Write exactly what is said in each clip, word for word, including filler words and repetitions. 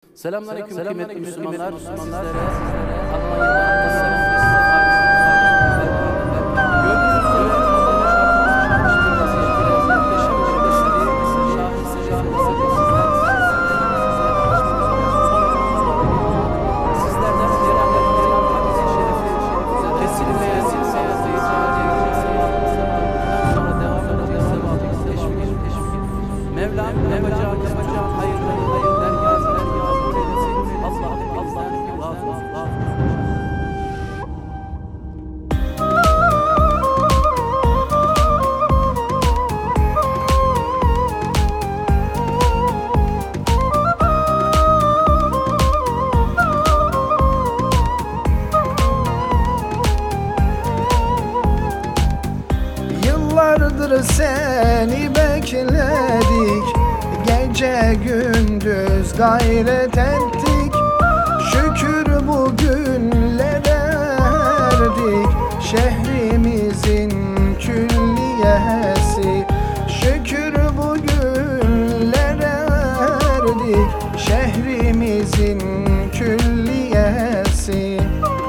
Selamünaleyküm kıymetli Müslümanlar. Müslümanlar Almanya'dan selam. Mevlam yapacağım yapacağım hayırları hayırlar yazılar kabul eylesin. Allah Allah razı olsun. Yıllardır seni bekledik, gece gündüz gayret ettik. Şükür bugünlere erdik, şehrimizin külliyesi. Şükür bugünlere erdik, şehrimizin külliyesi.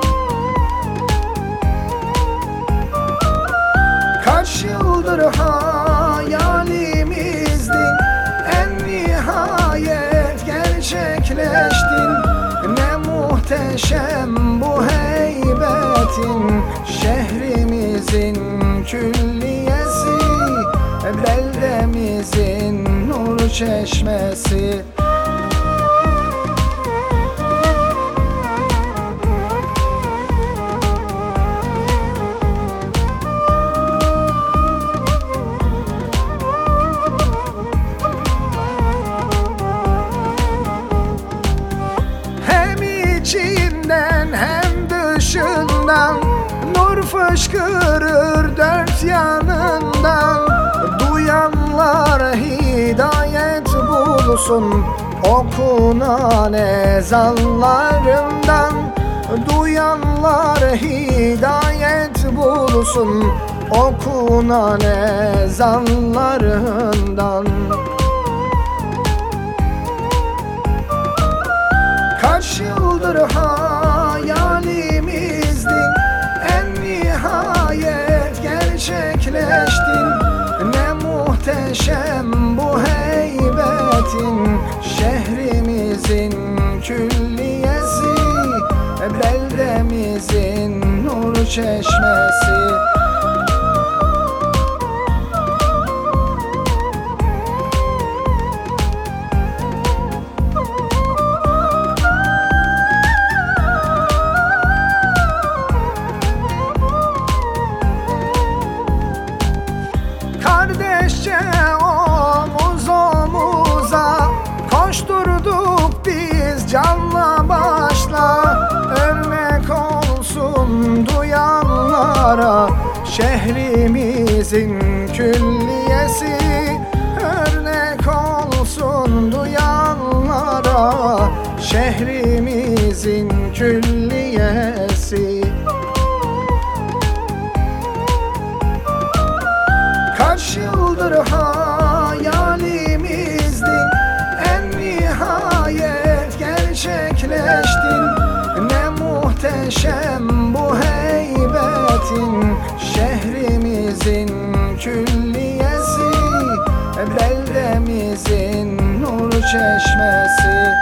Kaç yıldır hayalimizdin, en nihayet gerçekleştin. Ne muhteşem bu heybetin, şehrimizin külliyesi, beldemizin nur çeşmesi. İçinden hem dışından nur fışkırır dört yanından. Duyanlar hidayet bulsun okunan ezanlarından. Duyanlar hidayet bulsun okunan ezanlarından. Kaç yıldır hayalimizdin, en nihayet gerçekleştin. Ne muhteşem bu heybetin, şehrimizin külliyesi, beldemizin nur çeşmesi. Kardeşçe omuz omuza koşturduk biz canla başla. Örnek olsun duyanlara şehrimizin külliyesi. Örnek olsun duyanlara şehrimizin külliyesi. Kaç yıldır hayalimizdin, en nihayet gerçekleştin. Ne muhteşem bu heybetin, şehrimizin külliyesi, beldemizin nur çeşmesi.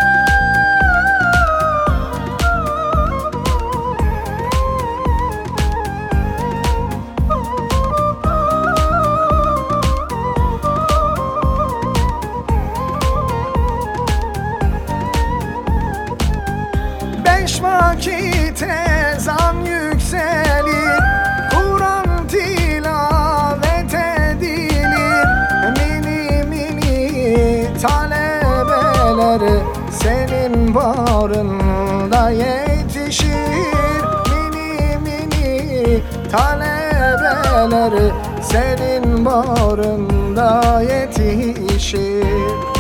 Beş vakit ezan yükselir, Kur'an tilavet edilir. Mini mini talebeler senin bağrında yetişir. Mini mini talebeler senin bağrında yetişir.